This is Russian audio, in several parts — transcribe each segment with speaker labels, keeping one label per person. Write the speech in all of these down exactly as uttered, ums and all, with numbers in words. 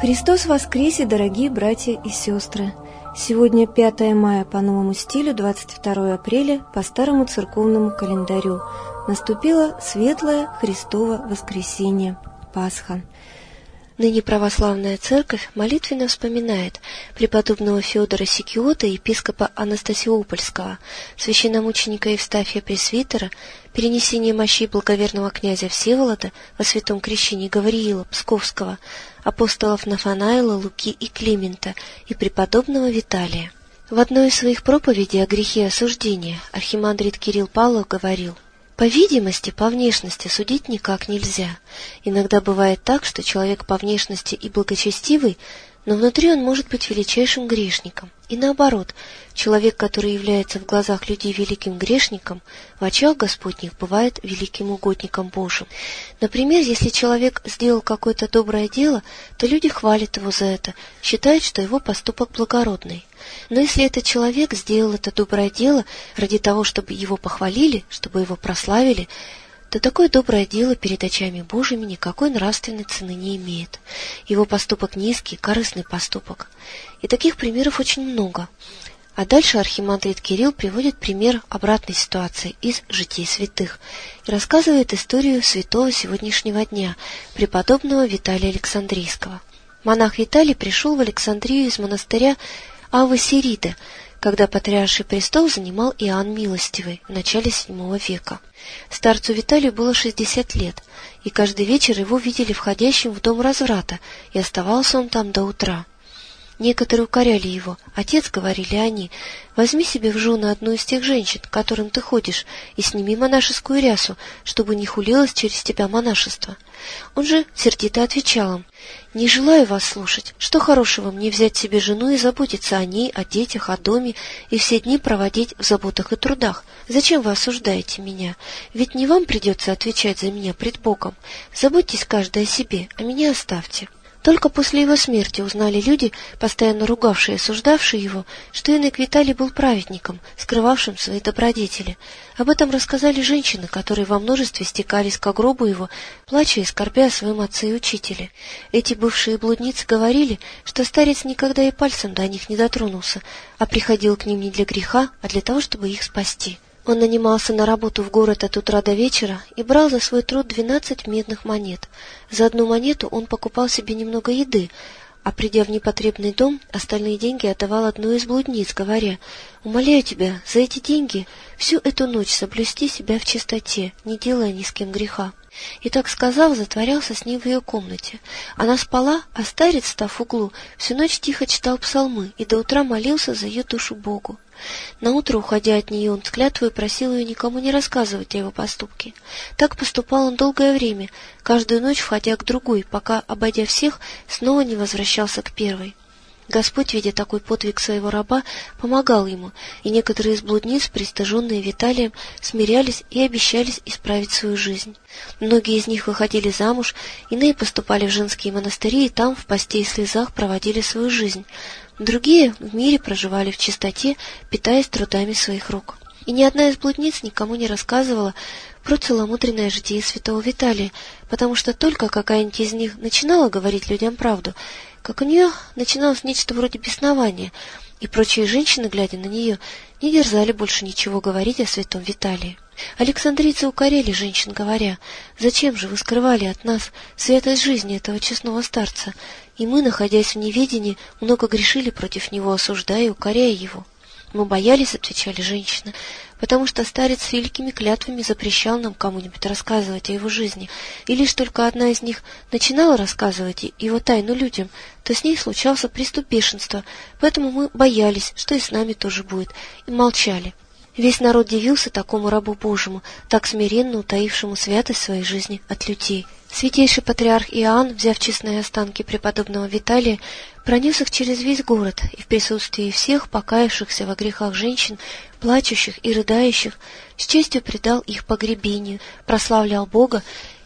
Speaker 1: Христос воскресе, дорогие братья и сестры! Сегодня пятое мая по новому стилю, двадцать второе апреля по старому церковному календарю. Наступило светлое Христово воскресенье, Пасха.
Speaker 2: Ныне православная церковь молитвенно вспоминает преподобного Феодора Сикиота, епископа Анастасиопольского, священномученика Евстафия Пресвитера, перенесение мощей благоверного князя Всеволода во святом крещении Гавриила Псковского, апостолов Нафанаила, Луки и Климента и преподобного Виталия. В одной из своих проповедей о грехе осуждения архимандрит Кирилл Павлов говорил: «По видимости, по внешности судить никак нельзя. Иногда бывает так, что человек по внешности и благочестивый, но внутри он может быть величайшим грешником. И наоборот, человек, который является в глазах людей великим грешником, в очах Господних бывает великим угодником Божьим. Например, если человек сделал какое-то доброе дело, то люди хвалят его за это, считают, что его поступок благородный. Но если этот человек сделал это доброе дело ради того, чтобы его похвалили, чтобы его прославили, то такое доброе дело перед очами Божьими никакой нравственной цены не имеет. Его поступок низкий, корыстный поступок. И таких примеров очень много. А дальше архимандрит Кирилл приводит пример обратной ситуации из житий святых и рассказывает историю святого сегодняшнего дня, преподобного Виталия Александрийского. Монах Виталий пришел в Александрию из монастыря Аввы Сириды, когда патриарший престол занимал Иоанн Милостивый в начале седьмого века. Старцу Виталию было шестьдесят лет, и каждый вечер его видели входящим в дом разврата, и оставался он там до утра. Некоторые укоряли его. «Отец, — говорили они, — возьми себе в жены одну из тех женщин, к которым ты ходишь, и сними монашескую рясу, чтобы не хулилось через тебя монашество». Он же сердито отвечал им: «Не желаю вас слушать. Что хорошего мне взять себе жену и заботиться о ней, о детях, о доме, и все дни проводить в заботах и трудах? Зачем вы осуждаете меня? Ведь не вам придется отвечать за меня пред Богом. Заботьтесь каждый о себе, а меня оставьте». Только после его смерти узнали люди, постоянно ругавшие и осуждавшие его, что инок Виталий был праведником, скрывавшим свои добродетели. Об этом рассказали женщины, которые во множестве стекались к гробу его, плача и скорбя о своем отце и учителе. Эти бывшие блудницы говорили, что старец никогда и пальцем до них не дотронулся, а приходил к ним не для греха, а для того, чтобы их спасти. Он нанимался на работу в город от утра до вечера и брал за свой труд двенадцать медных монет. За одну монету он покупал себе немного еды, а придя в непотребный дом, остальные деньги отдавал одной из блудниц, говоря: «Умоляю тебя, за эти деньги всю эту ночь соблюсти себя в чистоте, не делая ни с кем греха». И так сказав, затворялся с ней в ее комнате. Она спала, а старец, став в углу, всю ночь тихо читал псалмы и до утра молился за ее душу Богу. Наутро, уходя от нее, он с клятвой просил ее никому не рассказывать о его поступке. Так поступал он долгое время, каждую ночь входя к другой, пока, обойдя всех, снова не возвращался к первой. Господь, видя такой подвиг своего раба, помогал ему, и некоторые из блудниц, пристыженные Виталием, смирялись и обещались исправить свою жизнь. Многие из них выходили замуж, иные поступали в женские монастыри и там в посте и слезах проводили свою жизнь. Другие в мире проживали в чистоте, питаясь трудами своих рук. И ни одна из блудниц никому не рассказывала про целомудренное житие святого Виталия, потому что только какая-нибудь из них начинала говорить людям правду, как у нее начиналось нечто вроде беснования, и прочие женщины, глядя на нее, не дерзали больше ничего говорить о святом Виталии. Александрийцы укоряли женщин, говоря: «Зачем же вы скрывали от нас святость жизни этого честного старца? И мы, находясь в неведении, много грешили против него, осуждая и укоряя его». «Мы боялись, — отвечали женщины, — потому что старец с великими клятвами запрещал нам кому-нибудь рассказывать о его жизни, и лишь только одна из них начинала рассказывать его тайну людям, то с ней случался приступ бешенства, поэтому мы боялись, что и с нами тоже будет, и молчали». Весь народ дивился такому рабу Божьему, так смиренно утаившему святость своей жизни от людей. Святейший патриарх Иоанн, взяв честные останки преподобного Виталия, пронес их через весь город, и в присутствии всех покаявшихся во грехах женщин, плачущих и рыдающих, с честью предал их погребению, прославлял Бога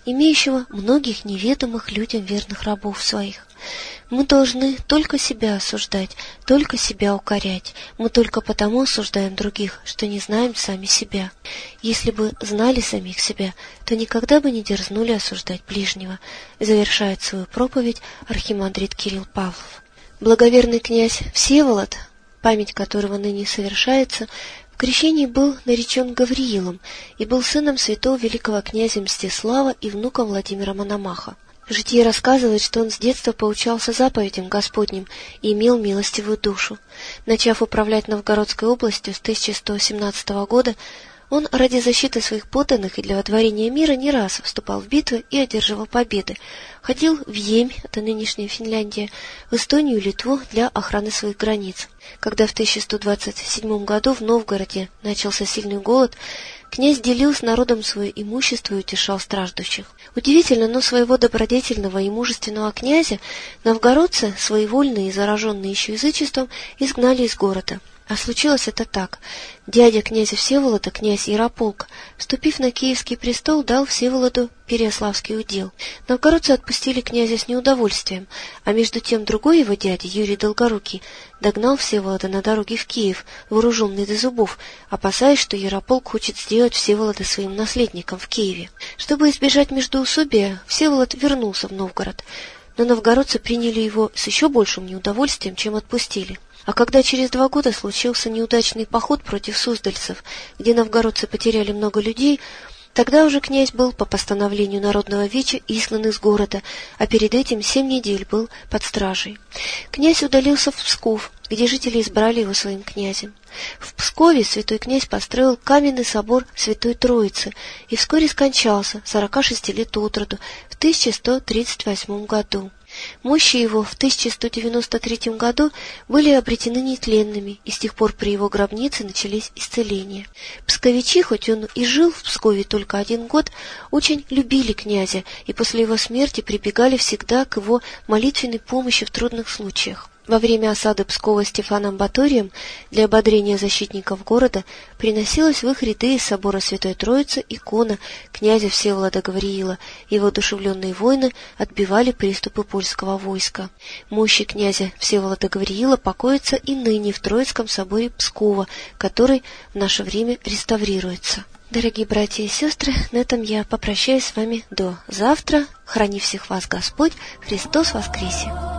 Speaker 2: имеющего многих неведомых людям верных рабов своих. Мы должны только себя осуждать, только себя укорять. Мы только потому осуждаем других, что не знаем сами себя. Если бы знали самих себя, то никогда бы не дерзнули осуждать ближнего, завершает свою проповедь архимандрит Кирилл Павлов. Благоверный князь Всеволод, память которого ныне совершается, в крещении был наречен Гавриилом и был сыном святого великого князя Мстислава и внуком Владимира Мономаха. Житие рассказывает, что он с детства поучался заповедям Господним и имел милостивую душу. Начав управлять Новгородской областью с тысяча сто семнадцатого года, он ради защиты своих подданных и для водворения мира не раз вступал в битвы и одерживал победы. Ходил в Емь, это нынешняя Финляндия, в Эстонию и Литву для охраны своих границ. Когда в тысяча сто двадцать седьмом году в Новгороде начался сильный голод, князь делил с народом свое имущество и утешал страждущих. Удивительно, но своего добродетельного и мужественного князя новгородцы, своевольные и зараженные еще язычеством, изгнали из города. А случилось это так. Дядя князя Всеволода, князь Ярополк, вступив на Киевский престол, дал Всеволоду Переяславский удел. Новгородцы отпустили князя с неудовольствием, а между тем другой его дядя, Юрий Долгорукий, догнал Всеволода на дороге в Киев, вооруженный до зубов, опасаясь, что Ярополк хочет сделать Всеволода своим наследником в Киеве. Чтобы избежать междоусобия, Всеволод вернулся в Новгород, но новгородцы приняли его с еще большим неудовольствием, чем отпустили. А когда через два года случился неудачный поход против суздальцев, где новгородцы потеряли много людей, тогда уже князь был по постановлению Народного веча изгнан из города, а перед этим семь недель был под стражей. Князь удалился в Псков, где жители избрали его своим князем. В Пскове святой князь построил каменный собор Святой Троицы и вскоре скончался, сорока шести лет от роду, в тысяча сто тридцать восьмом году. Мощи его в тысяча сто девяносто третьем году были обретены нетленными, и с тех пор при его гробнице начались исцеления. Псковичи, хоть он и жил в Пскове только один год, очень любили князя и после его смерти прибегали всегда к его молитвенной помощи в трудных случаях. Во время осады Пскова Стефаном Баторием для ободрения защитников города приносилась в их ряды из собора Святой Троицы икона князя Всеволода Гавриила, и воодушевленные воины отбивали приступы польского войска. Мощи князя Всеволода Гавриила покоятся и ныне в Троицком соборе Пскова, который в наше время реставрируется. Дорогие братья и сестры, на этом я попрощаюсь с вами до завтра. Храни всех вас Господь, Христос воскресе!